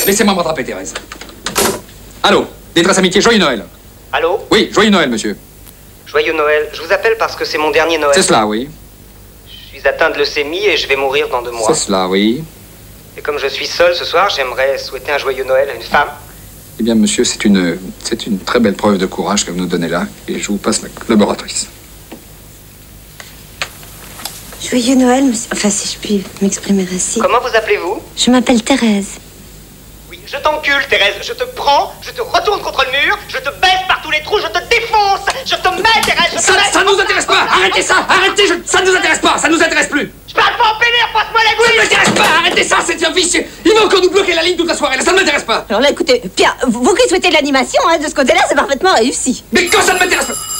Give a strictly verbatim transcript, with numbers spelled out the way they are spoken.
Laissez-moi me rattraper, Thérèse. Allô, détresse amitié, joyeux Noël. Allô? Oui, joyeux Noël, monsieur. Joyeux Noël. Je vous appelle parce que c'est mon dernier Noël. C'est cela, oui. Je suis atteint de leucémie et je vais mourir dans deux mois. C'est cela, oui. Et comme je suis seul ce soir, j'aimerais souhaiter un joyeux Noël à une femme. Eh bien, monsieur, c'est une, c'est une très belle preuve de courage que vous nous donnez là, et je vous passe ma collaboratrice. Joyeux Noël, monsieur. Enfin, si je puis m'exprimer ainsi. Comment vous appelez-vous? Je m'appelle Thérèse. Oui, je t'encule, Thérèse. Je te prends, je te retourne contre le mur, je te baisse par tous les trous, je te défonce. Je te mets, Thérèse, je te Ça, mets... ça nous intéresse pas. Arrêtez ça. Arrêtez. Je, ça nous intéresse pas. Ça nous intéresse plus. Je parle pas en pénère, passe-moi la Ça gouille. ne m'intéresse pas. Arrêtez ça. C'est un vicieux. Il va encore nous bloquer la ligne toute la soirée. Là, ça ne m'intéresse pas. Alors là, écoutez, Pierre, vous qui souhaitez de l'animation, hein, de ce côté-là, c'est parfaitement réussi. Mais quand ça ne m'intéresse pas.